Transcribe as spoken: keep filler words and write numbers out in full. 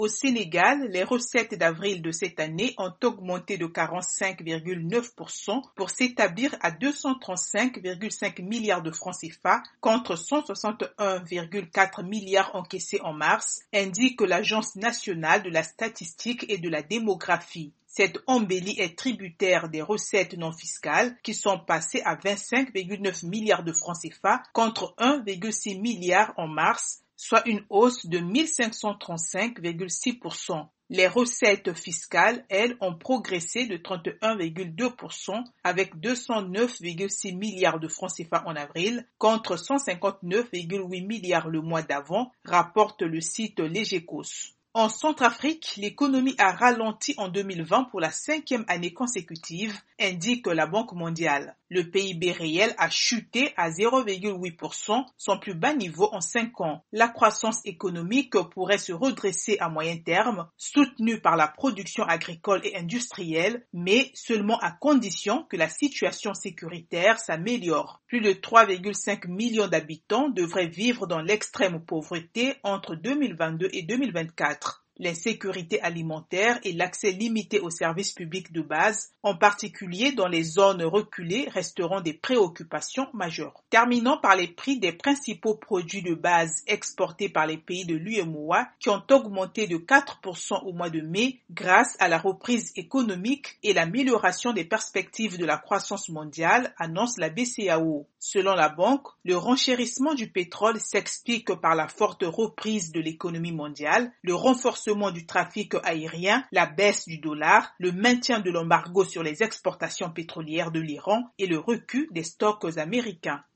Au Sénégal, les recettes d'avril de cette année ont augmenté de quarante-cinq virgule neuf pour cent pour s'établir à deux cent trente-cinq virgule cinq milliards de francs C F A contre cent soixante et un virgule quatre milliards encaissés en mars, indique l'Agence nationale de la statistique et de la démographie. Cette embellie est tributaire des recettes non fiscales qui sont passées à vingt-cinq virgule neuf milliards de francs C F A contre un virgule six milliard en mars, soit une hausse de mille cinq cent trente-cinq virgule six pour cent. Les recettes fiscales, elles, ont progressé de trente et un virgule deux pour cent avec deux cent neuf virgule six milliards de francs C F A en avril contre cent cinquante-neuf virgule huit milliards le mois d'avant, rapporte le site Legecos. En Centrafrique, l'économie a ralenti en deux mille vingt pour la cinquième année consécutive, indique la Banque mondiale. Le P I B réel a chuté à zéro virgule huit pour cent, son plus bas niveau en cinq ans. La croissance économique pourrait se redresser à moyen terme, soutenue par la production agricole et industrielle, mais seulement à condition que la situation sécuritaire s'améliore. Plus de trois virgule cinq millions d'habitants devraient vivre dans l'extrême pauvreté entre deux mille vingt-deux et deux mille vingt-quatre. L'insécurité alimentaire et l'accès limité aux services publics de base, en particulier dans les zones reculées, resteront des préoccupations majeures. Terminons par les prix des principaux produits de base exportés par les pays de l'U E M O A qui ont augmenté de quatre pour cent au mois de mai grâce à la reprise économique et l'amélioration des perspectives de la croissance mondiale, annonce la B C A O. Selon la banque, le renchérissement du pétrole s'explique par la forte reprise de l'économie mondiale, le renforcement du trafic aérien, la baisse du dollar, le maintien de l'embargo sur les exportations pétrolières de l'Iran et le recul des stocks américains.